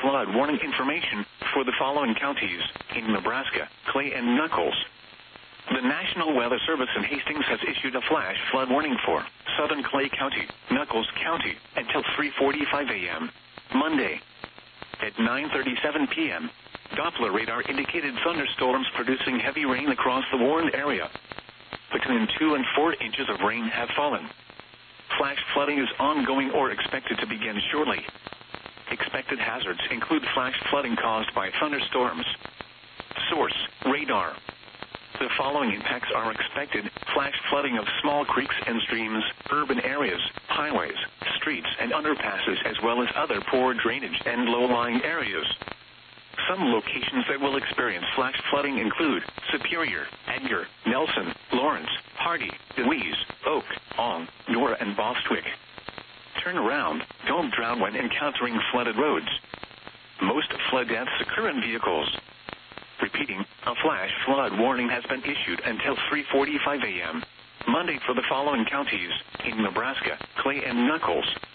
flood warning information for the following counties in Nebraska: Clay and Nuckolls. The National Weather Service in Hastings has issued a flash flood warning for southern Clay County, Nuckolls County, until 3:45 a.m. Monday. At 9:37 p.m., Doppler radar indicated thunderstorms producing heavy rain across the warned area. Between 2 and 4 inches of rain have fallen. Flash flooding is ongoing or expected to begin shortly. Expected hazards include flash flooding caused by thunderstorms. Source: radar. The following impacts are expected: flash flooding of small creeks and streams, urban areas, highways, streets and underpasses, as well as other poor drainage and low-lying areas. Some locations that will experience flash flooding include Superior, Edgar, Nelson, Lawrence, Hardy, Deweese, Oak, Ong, Nora, and Bostwick. Turn around. Don't drown when encountering flooded roads. Most flood deaths occur in vehicles. Repeating, a flash flood warning has been issued until 3:45 a.m. Monday for the following counties in Nebraska: Clay and Nuckolls.